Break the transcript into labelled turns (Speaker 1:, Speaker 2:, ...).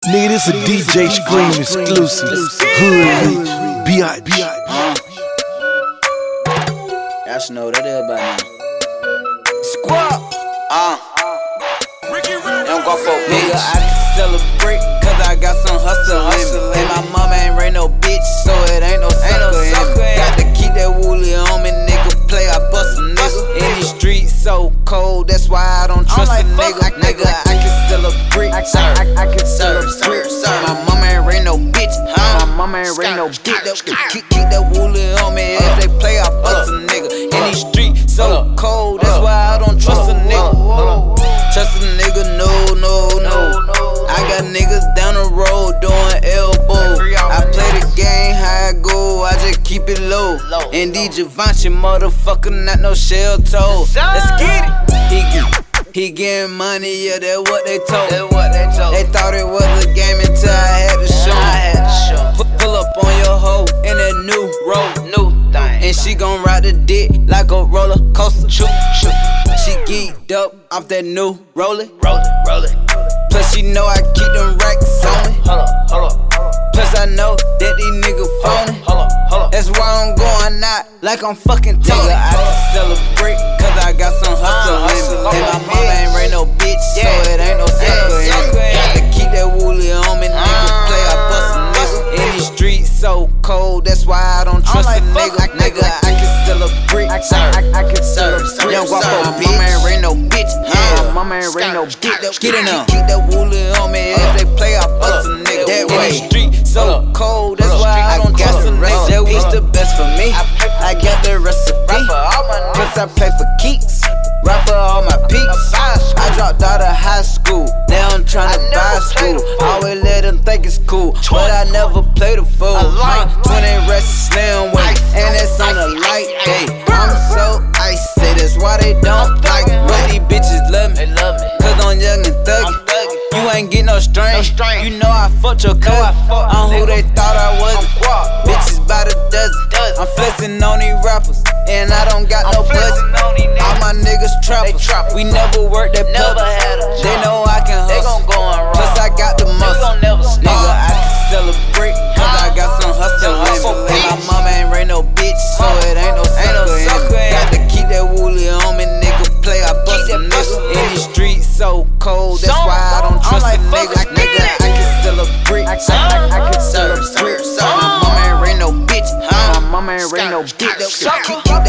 Speaker 1: Nigga, this a DJ Scream exclusive. Hood B.I.B.
Speaker 2: Y'all should know what that is by now. Squad. Don't go for nigga, I can celebrate, cause I got some hustle in me. And my mama ain't raised no bitch, so it ain't no sucker in me. Got to keep that woolly on me, nigga. Play, I bust a nigga. In the streets so cold, that's why I don't trust a nigga. Nigga, I can celebrate, I can celebrate. My mama ain't raised no bitch, my mama ain't raised no bitch. Keep that woolly on me, if they play, I bust a nigga. In the streets so cold, that's why I don't trust a nigga. Trust a nigga, no. I got niggas down the road doing elbow. I play the game, how I go, I just keep it low. And D. Givenchy, motherfucker, not no shell toe. Let's get it. He getting money, yeah, that's what they told. They thought it was a game until I had to show. Pull up on your hoe in that new road. And she gon' ride the dick like a roller coaster. She geeked up off that new roller. Plus she know I keep them racks on me. Plus I know that these niggas phony. That's why I'm going out like I'm fucking Tony. Nigga, I can celebrate, cause I got some hustle in me. And my mama ain't raised no bitch, so it ain't no sucker in me. Got to keep that woolly on me, nigga. Play, I bust a nigga. In the streets so cold, that's why I don't trust a nigga. Nigga, I can celebrate, I can celebrate. Young guapo, my mama ain't raised no bitch, my mama ain't raised no bitch. Get in there. Keep that woolly on me, if they play, I bust a nigga. That way, street so cold, that's why I don't trust a nigga. That was the best for me. I got the recipe, cause I play for keeps. Rap for all my peeps. I dropped out of high school, now I'm tryna buy school. Always let them think it's cool, but I never play the fool. 20 rests slam weight, and it's on a light day. I'm so icy, that's why they don't like me. But these bitches love me, cause I'm young and thuggy. You ain't get no strain, you know I fucked your cousin. I'm who they thought I was. Bitches by the dozen. I'm flexing on these rappers, and I don't got no budget. All my niggas trappers, we never worked that public. They know I can hustle, plus I got the muscle. Nigga, I can celebrate, cause I got some hustle in me. And my mama ain't raised no bitch, so it ain't no sucker in me. Got to keep that woolly on me, nigga. Play, I bust a nigga. In the streets so cold, that's why I don't trust a nigga. Nigga, I can celebrate, I can celebrate. My mama ain't raised no bitch, my mama ain't raised no bitch. Keep